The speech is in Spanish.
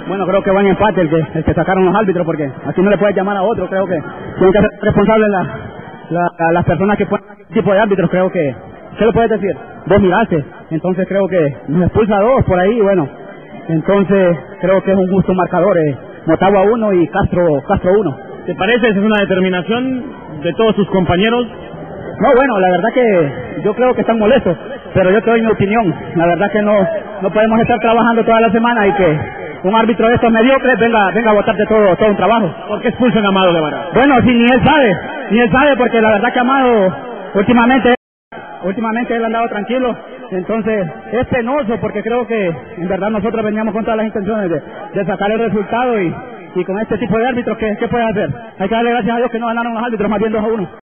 Bueno, creo que buen empate el que sacaron los árbitros, porque así no le puedes llamar a otro. Creo que tienen que ser responsables las personas que ponen este tipo de árbitros. Creo que, ¿qué le puedes decir? Vos miraste, entonces creo que nos expulsa a dos por ahí, bueno, entonces creo que es un justo marcador, Motagua 1 y Castro 1. ¿Te parece? ¿Es una determinación de todos sus compañeros? No, bueno, la verdad que yo creo que están molestos, pero yo te doy mi opinión. La verdad que no podemos estar trabajando toda la semana y que un árbitro de estos mediocres venga a botarte todo un trabajo. ¿Por qué expulsan a Amado Guevara? Bueno, sí, ni él sabe, porque la verdad que Amado últimamente él ha andado tranquilo, entonces es penoso, porque creo que en verdad nosotros veníamos con todas las intenciones de sacar el resultado, y con este tipo de árbitros, ¿qué puede hacer? Hay que darle gracias a Dios que no ganaron los árbitros, más bien 2-1.